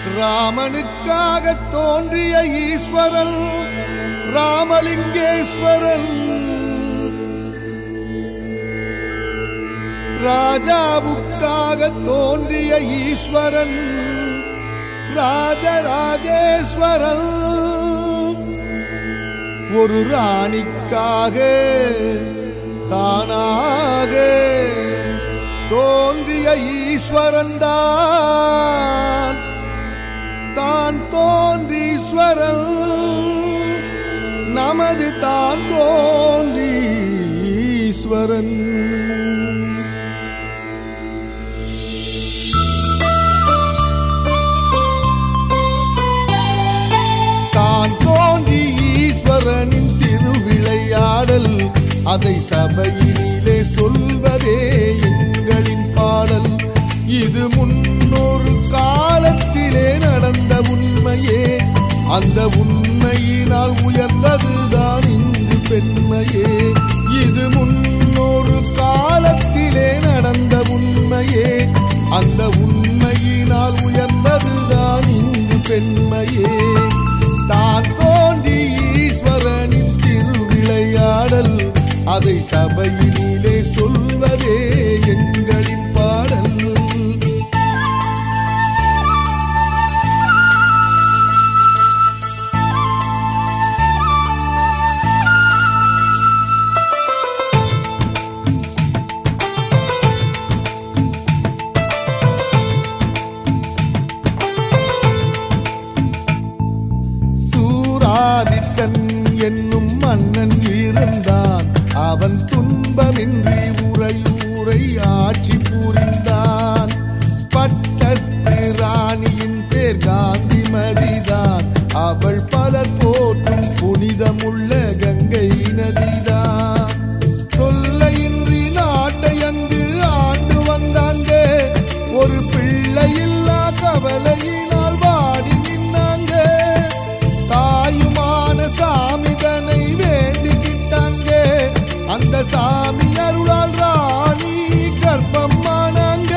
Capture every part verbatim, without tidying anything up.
ராமனுக்காக தோன்றிய ஈஸ்வரன் ராமலிங்கேஸ்வரன், ராஜாவுக்காக தோன்றிய ஈஸ்வரன் ராஜராஜேஸ்வரன், ஒரு ராணிக்காக தானாக தோன்றிய ஈஸ்வரன் தான் தான் தோன்றீஸ்வரன், நமது தான் தோன்றீஸ்வரன். தான் தோன்றி ஈஸ்வரனின் திருவிளையாடல், அதை சபையினிலே சொல்வதே எங்களின் பாடல். இது முன்னொரு காலத்திலே நடந்த உண்மையே, அந்த உண்மையினால் உயர்ந்ததுதான் இந்து பெண்மையே. இது முன்னொரு காலத்திலே நடந்த உண்மையே, அந்த உண்மையினால் உயர்ந்ததுதான் இந்து பெண்மையே. தான் தோன்றி ஈஸ்வரனின் திருவிளையாடல், அதை சபையினிலே சொல்வதே எங்களின் பாடல். சூராதித்தன் என்னும் மன்னன் இருந்தான், அவன் துன்பமின்றி உரையூரை ஆட்சி புரிந்தான். பட்டத்து ராணியின் பேர் காந்திமதிதான், அவள் பலர் போற்றும் புனிதமுள்ள கங்கை நதிதான். தொல்லையின்றி நாட்டை அங்கு ஆண்டு வந்தாங்க, ஒரு பிள்ளையில்லா கவலையினால் வாடி நின்னாங்க. தாயுமான சாமிதனை வேண்டிக்கிட்டாங்க, அந்த சாமி அருளால் ராணி கர்ப்பமானாங்க.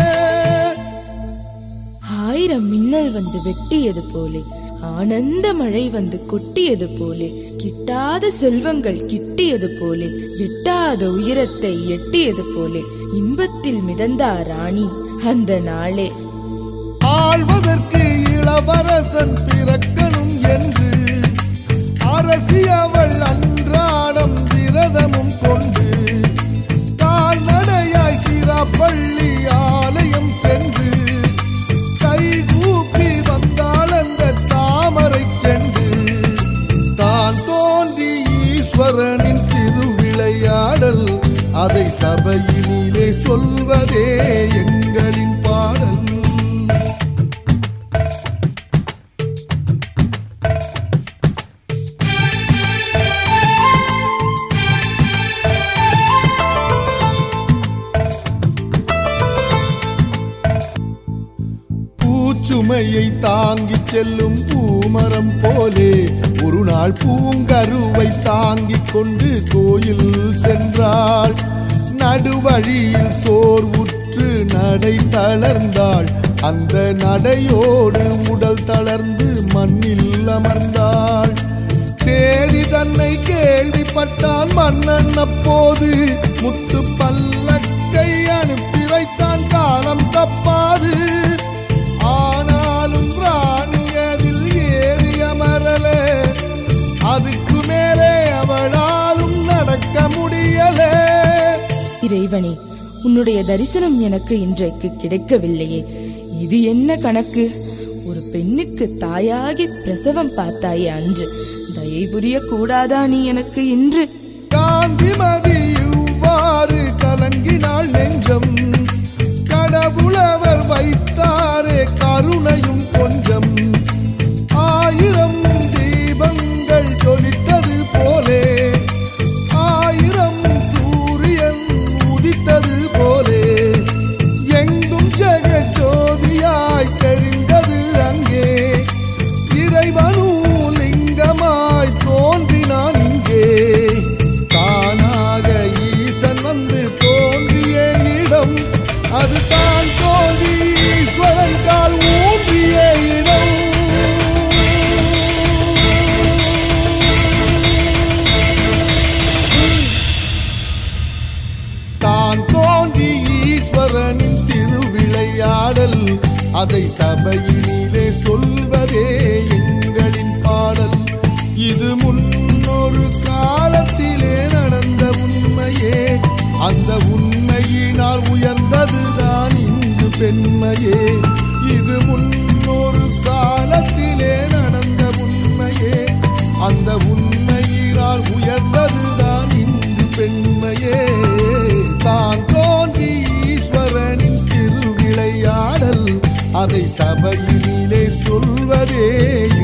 ஆயிரம் மின்னல் வந்து வெட்டியது போலே, ஆனந்த மழை வந்து கொட்டியது போலே, கிட்டாத செல்வங்கள் கிட்டியது போலே, எட்டாத உயரத்தை எட்டியது போலே, இன்பத்தில் மிதந்தா ராணி அந்த நாளே. ஆழ்வதற்கு இளவரசன் பிறக்கணும் என்று அரசி அவள் அன்றாடம் விரதமும் கொண்டு, கால்நடையாய் சிராப்பள்ளி ஆலயம் சென்று, கை கூப்பி வந்தாள் அந்த தாமரை சென்று. தான் தோன்றி ஈஸ்வரனின் திருவிளையாடல், அதை சபையினிலே சொல்வதே எங்களின் பாடல். சுமையை தாங்கிச் செல்லும் பூமரம் போலே, ஒரு நாள் பூங்கருவை தாங்கிக் கொண்டு கோயில் சென்றாள். நடுவழியில் சோர்வுற்று நடை தளர்ந்தாள், அந்த நடையோடு உடல் தளர்ந்து மண்ணில் அமர்ந்தாள். சேதி தன்னை கேள்விப்பட்டான் மன்னன், அப்போது முத்து பல்லக்கை அனுப்பி வைத்தான் காலம் தப்பாது. ஆனாலும் ராணி அதில் ஏறி அமரல, அதுக்கு மேலே அவளாலும் நடக்க முடியல. இறைவனே, உன்னுடைய தரிசனம் எனக்கு இன்றைக்கு கிடைக்கவில்லையே, இது என்ன கணக்கு? ஒரு பெண்ணுக்கு தாயாகி பிரசவம் பார்த்தாயே அன்று, தயை புரிய கூடாதா நீ எனக்கு இன்று? காந்திமதி இவ்வாறு கலங்கினாள் நெஞ்சம், கடவுளவர் வைத்தாரே கருணையும் கொஞ்சம். ஆயிரம் தீபங்கள் ஜொலித்தது போலே, ஆயிரம் சூரியன் உதித்தது போலே, எங்கும் ஜெகஜோதியாய் தெரிந்தது அங்கே. இறைவனும் லிங்கமாய் தோன்றினான் இங்கே, தானாக ஈசன் வந்து தோன்றிய இடம், அது தான் தோன்றி ஈஸ்வரன் கால் ஊன்றிய இடம். அதை சபையினிலே சொல்வதே எங்களின் பாடல். இது முன்னொரு காலத்திலே நடந்த உண்மையே, அந்த உண்மையினால் உயர்ந்ததுதான் இந்து பெண்மையே. இது முன்னொரு காலத்திலே நடந்த உண்மையே, அந்த உண்மையினால் உயர்ந்ததுதான் இந்து பெண்மையே. தான் தோன்றி ஈஸ்வரனின் திருவிளையாடல், அதை சபையினிலே சொல்வதே